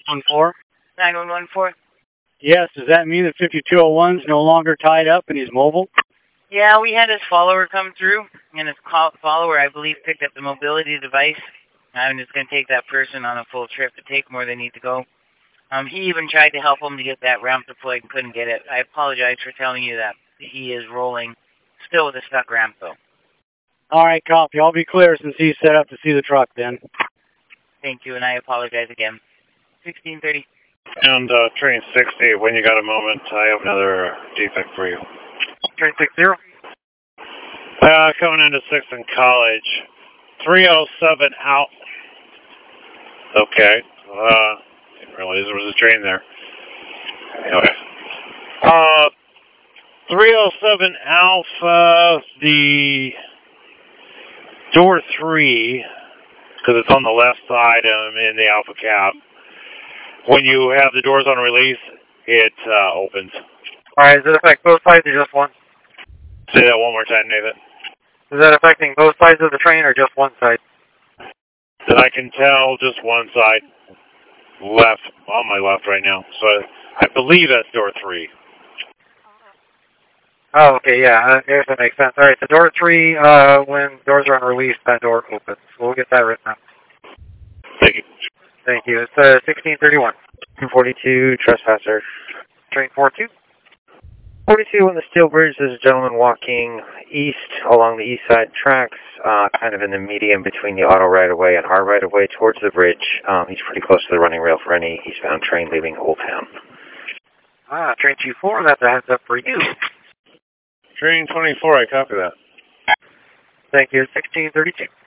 4? 9114. Yes, does that mean that 5201's no longer tied up and he's mobile? Yeah, we had his follower come through, and his follower, I believe, picked up the mobility device. I'm just going to take that person on a full trip to take more than need to go. He even tried to help him to get that ramp deployed and couldn't get it. I apologize for telling you that he is rolling still with a stuck ramp, though. All right, copy. I'll be clear since he's set up to see the truck then. Thank you, and I apologize again. 1630. And train 60, when you got a moment, I have another defect for you. Train 60. Coming into 6th and College. 307 out. Okay. Didn't realize there was a train there. Anyway. 307 Alpha, the door 3, because it's on the left side in the Alpha cab. When you have the doors on release, it opens. Alright, does it affect both sides or just one? Say that one more time, Nathan. Is that affecting both sides of the train or just one side? That I can tell just one side left, on my left right now. So I believe that's door 3. Oh, okay, yeah, I guess that makes sense. Alright, so door 3, when doors are unreleased, that door opens. We'll get that written up. Thank you. Thank you. It's 1631. 42, trespasser. Train 42. 42 on the steel bridge, there's a gentleman walking east along the east side tracks, kind of in the medium between the auto right-of-way and our right-of-way towards the bridge. He's pretty close to the running rail for any eastbound train leaving Old Town. Train 24, that's a heads up for you. Train 24, I copy that. Thank you. 1632.